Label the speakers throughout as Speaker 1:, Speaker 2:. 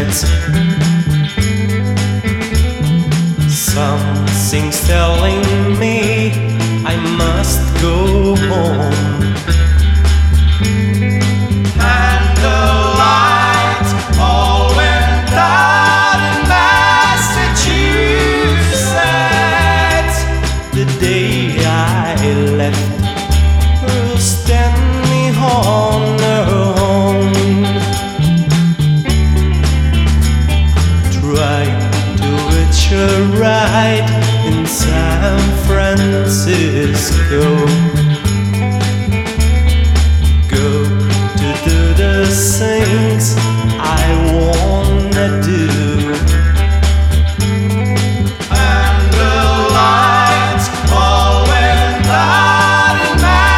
Speaker 1: Massachusetts. Something's telling me I must go home. And the lights all went out in Massachusetts. The day I left will stand me on her own. Try to hitch a ride in San Francisco. Go to do the things I wanna do. And the lights all went out in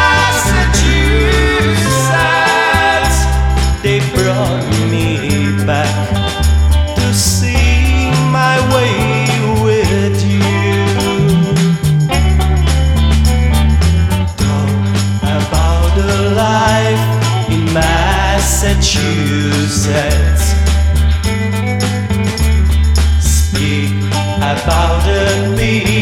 Speaker 1: Massachusetts. They brought me back to see my way with you. Talk about the life in Massachusetts. Speak about the people